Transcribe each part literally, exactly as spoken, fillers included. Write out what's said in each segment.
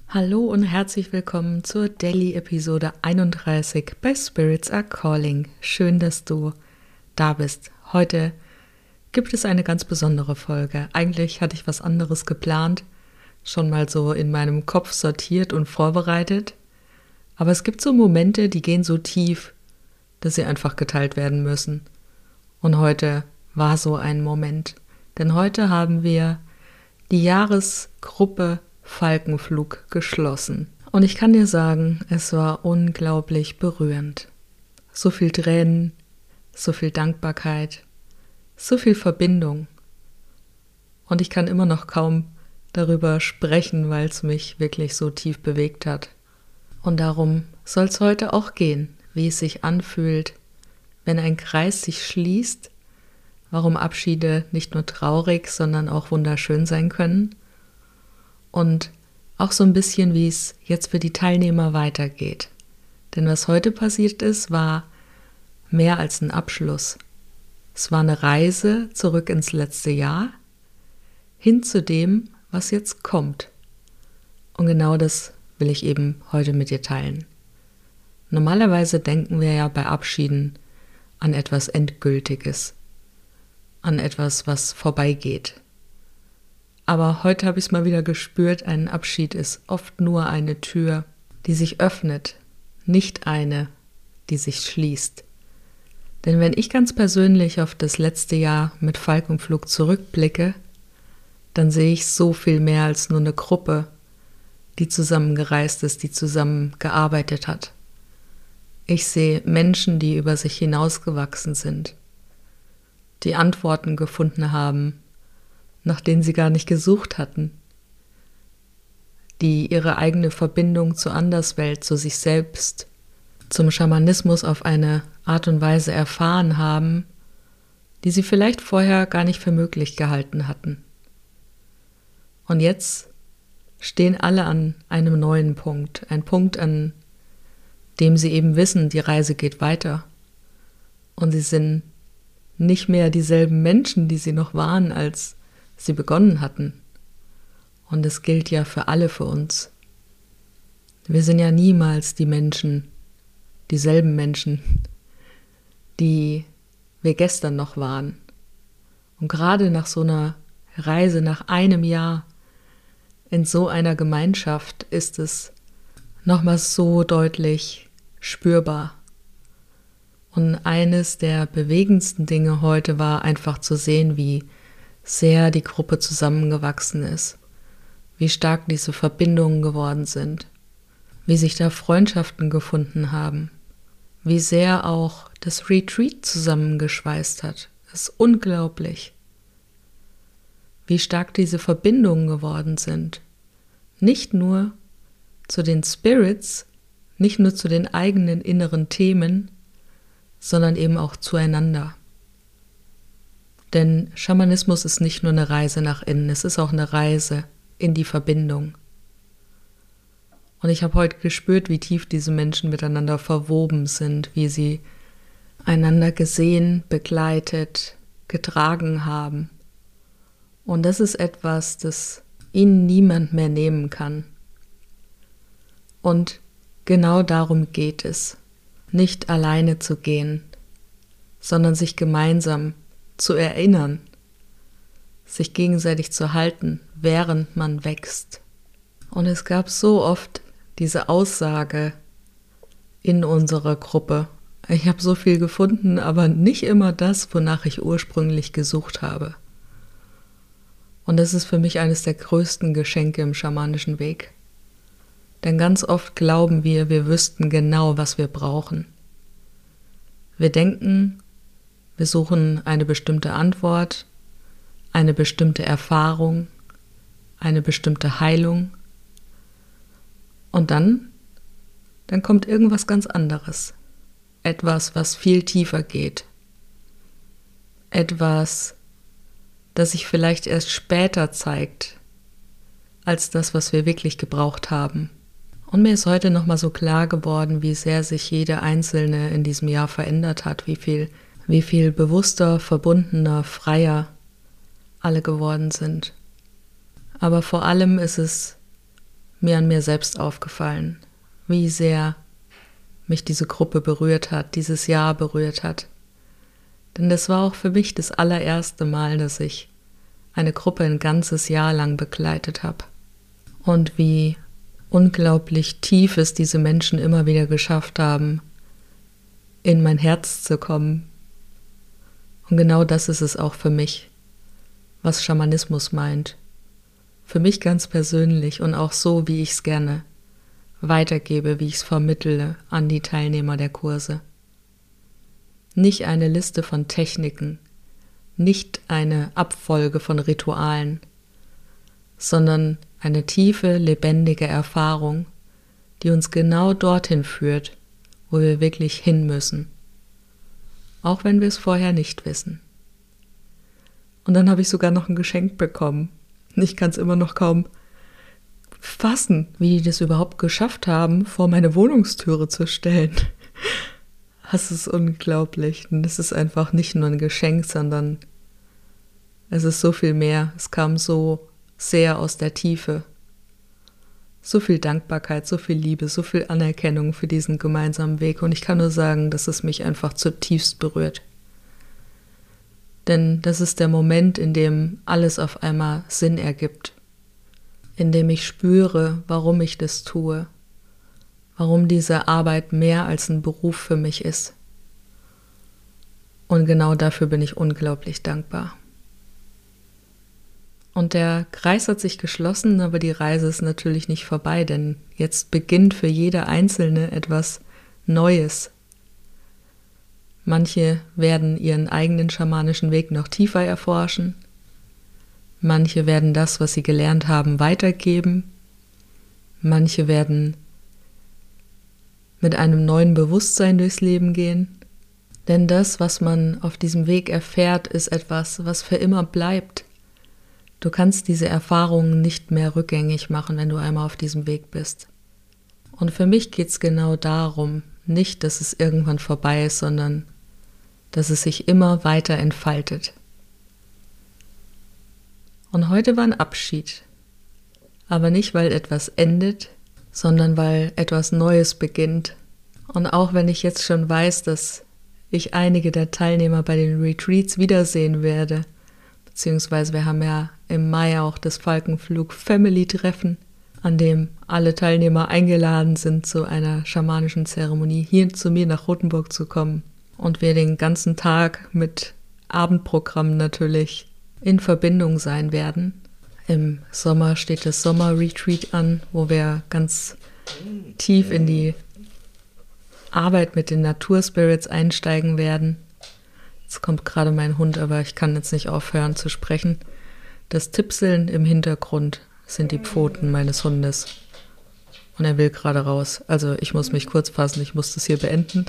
Hallo und herzlich willkommen zur Daily-Episode einunddreißig bei Spirits Are Calling. Schön, dass du da bist. Heute gibt es eine ganz besondere Folge. Eigentlich hatte ich was anderes geplant, schon mal so in meinem Kopf sortiert und vorbereitet. Aber es gibt so Momente, die gehen so tief, dass sie einfach geteilt werden müssen. Und heute war so ein Moment. Denn heute haben wir die Jahresgruppe Falkenflug geschlossen. Und ich kann dir sagen, es war unglaublich berührend. So viel Tränen, so viel Dankbarkeit, so viel Verbindung. Und ich kann immer noch kaum darüber sprechen, weil es mich wirklich so tief bewegt hat. Und darum soll es heute auch gehen, wie es sich anfühlt, wenn ein Kreis sich schließt, warum Abschiede nicht nur traurig, sondern auch wunderschön sein können. Und auch so ein bisschen, wie es jetzt für die Teilnehmer weitergeht. Denn was heute passiert ist, war mehr als ein Abschluss. Es war eine Reise zurück ins letzte Jahr, hin zu dem, was jetzt kommt. Und genau das will ich eben heute mit dir teilen. Normalerweise denken wir ja bei Abschieden an etwas Endgültiges, an etwas, was vorbeigeht. Aber heute habe ich es mal wieder gespürt, ein Abschied ist oft nur eine Tür, die sich öffnet, nicht eine, die sich schließt. Denn wenn ich ganz persönlich auf das letzte Jahr mit Falkenflug zurückblicke, dann sehe ich so viel mehr als nur eine Gruppe, die zusammengereist ist, die zusammengearbeitet hat. Ich sehe Menschen, die über sich hinausgewachsen sind, die Antworten gefunden haben, nach denen sie gar nicht gesucht hatten, die ihre eigene Verbindung zur Anderswelt, zu sich selbst, zum Schamanismus auf eine Art und Weise erfahren haben, die sie vielleicht vorher gar nicht für möglich gehalten hatten. Und jetzt stehen alle an einem neuen Punkt, ein Punkt, an dem sie eben wissen, die Reise geht weiter. Und sie sind nicht mehr dieselben Menschen, die sie noch waren, als sie begonnen hatten. Und es gilt ja für alle für uns. Wir sind ja niemals die Menschen, dieselben Menschen, die wir gestern noch waren. Und gerade nach so einer Reise, nach einem Jahr in so einer Gemeinschaft ist es nochmal so deutlich spürbar. Und eines der bewegendsten Dinge heute war einfach zu sehen, wie sehr die Gruppe zusammengewachsen ist, wie stark diese Verbindungen geworden sind, wie sich da Freundschaften gefunden haben, wie sehr auch das Retreat zusammengeschweißt hat. Das ist unglaublich, wie stark diese Verbindungen geworden sind. Nicht nur zu den Spirits, nicht nur zu den eigenen inneren Themen, sondern eben auch zueinander. Denn Schamanismus ist nicht nur eine Reise nach innen, es ist auch eine Reise in die Verbindung. Und ich habe heute gespürt, wie tief diese Menschen miteinander verwoben sind, wie sie einander gesehen, begleitet, getragen haben. Und das ist etwas, das ihnen niemand mehr nehmen kann. Und genau darum geht es, nicht alleine zu gehen, sondern sich gemeinsam zu erinnern, sich gegenseitig zu halten, während man wächst. Und es gab so oft diese Aussage in unserer Gruppe. Ich habe so viel gefunden, aber nicht immer das, wonach ich ursprünglich gesucht habe. Und das ist für mich eines der größten Geschenke im schamanischen Weg. Denn ganz oft glauben wir, wir wüssten genau, was wir brauchen. Wir denken, wir suchen eine bestimmte Antwort, eine bestimmte Erfahrung, eine bestimmte Heilung. Und dann, dann kommt irgendwas ganz anderes. Etwas, was viel tiefer geht. Etwas, das sich vielleicht erst später zeigt, als das, was wir wirklich gebraucht haben. Und mir ist heute nochmal so klar geworden, wie sehr sich jede Einzelne in diesem Jahr verändert hat, wie viel, wie viel bewusster, verbundener, freier alle geworden sind. Aber vor allem ist es mir an mir selbst aufgefallen, wie sehr mich diese Gruppe berührt hat, dieses Jahr berührt hat. Denn das war auch für mich das allererste Mal, dass ich eine Gruppe ein ganzes Jahr lang begleitet habe. Und wie unglaublich tief es diese Menschen immer wieder geschafft haben, in mein Herz zu kommen. Und genau das ist es auch für mich, was Schamanismus meint. Für mich ganz persönlich und auch so, wie ich es gerne weitergebe, wie ich es vermittle an die Teilnehmer der Kurse. Nicht eine Liste von Techniken, nicht eine Abfolge von Ritualen, sondern eine tiefe, lebendige Erfahrung, die uns genau dorthin führt, wo wir wirklich hin müssen, auch wenn wir es vorher nicht wissen. Und dann habe ich sogar noch ein Geschenk bekommen. Ich kann es immer noch kaum fassen, wie die das überhaupt geschafft haben, vor meine Wohnungstüre zu stellen. Das ist unglaublich. Und es ist einfach nicht nur ein Geschenk, sondern es ist so viel mehr. Es kam so sehr aus der Tiefe. So viel Dankbarkeit, so viel Liebe, so viel Anerkennung für diesen gemeinsamen Weg. Und ich kann nur sagen, dass es mich einfach zutiefst berührt. Denn das ist der Moment, in dem alles auf einmal Sinn ergibt. In dem ich spüre, warum ich das tue. Warum diese Arbeit mehr als ein Beruf für mich ist. Und genau dafür bin ich unglaublich dankbar. Und der Kreis hat sich geschlossen, aber die Reise ist natürlich nicht vorbei, denn jetzt beginnt für jede Einzelne etwas Neues. Manche werden ihren eigenen schamanischen Weg noch tiefer erforschen. Manche werden das, was sie gelernt haben, weitergeben. Manche werden mit einem neuen Bewusstsein durchs Leben gehen. Denn das, was man auf diesem Weg erfährt, ist etwas, was für immer bleibt. Du kannst diese Erfahrungen nicht mehr rückgängig machen, wenn du einmal auf diesem Weg bist. Und für mich geht es genau darum, nicht, dass es irgendwann vorbei ist, sondern dass es sich immer weiter entfaltet. Und heute war ein Abschied. Aber nicht, weil etwas endet, sondern weil etwas Neues beginnt. Und auch wenn ich jetzt schon weiß, dass ich einige der Teilnehmer bei den Retreats wiedersehen werde, beziehungsweise wir haben ja im Mai auch das Falkenflug-Family-Treffen, an dem alle Teilnehmer eingeladen sind, zu einer schamanischen Zeremonie hier zu mir nach Rothenburg zu kommen. Und wir den ganzen Tag mit Abendprogramm natürlich in Verbindung sein werden. Im Sommer steht das Sommer-Retreat an, wo wir ganz tief in die Arbeit mit den Naturspirits einsteigen werden. Jetzt kommt gerade mein Hund, aber ich kann jetzt nicht aufhören zu sprechen. Das Tippseln im Hintergrund sind die Pfoten meines Hundes. Und er will gerade raus. Also ich muss mich kurz fassen, ich muss das hier beenden.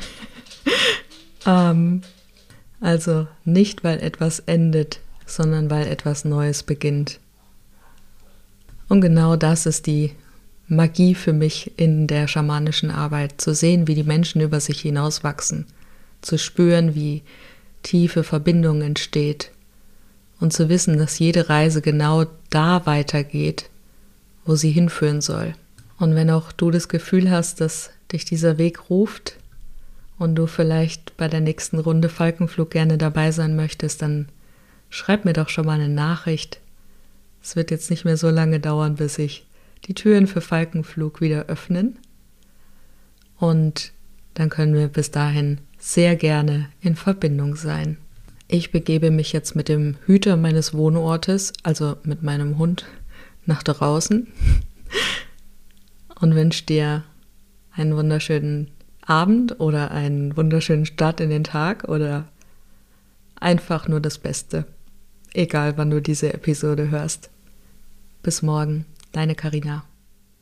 ähm, also nicht, weil etwas endet, sondern weil etwas Neues beginnt. Und genau das ist die Magie für mich in der schamanischen Arbeit. Zu sehen, wie die Menschen über sich hinauswachsen. Zu spüren, wie tiefe Verbindung entsteht. Und zu wissen, dass jede Reise genau da weitergeht, wo sie hinführen soll. Und wenn auch du das Gefühl hast, dass dich dieser Weg ruft und du vielleicht bei der nächsten Runde Falkenflug gerne dabei sein möchtest, dann schreib mir doch schon mal eine Nachricht. Es wird jetzt nicht mehr so lange dauern, bis sich die Türen für Falkenflug wieder öffnen. Und dann können wir bis dahin sehr gerne in Verbindung sein. Ich begebe mich jetzt mit dem Hüter meines Wohnortes, also mit meinem Hund, nach draußen und wünsche dir einen wunderschönen Abend oder einen wunderschönen Start in den Tag oder einfach nur das Beste, egal wann du diese Episode hörst. Bis morgen, deine Carina.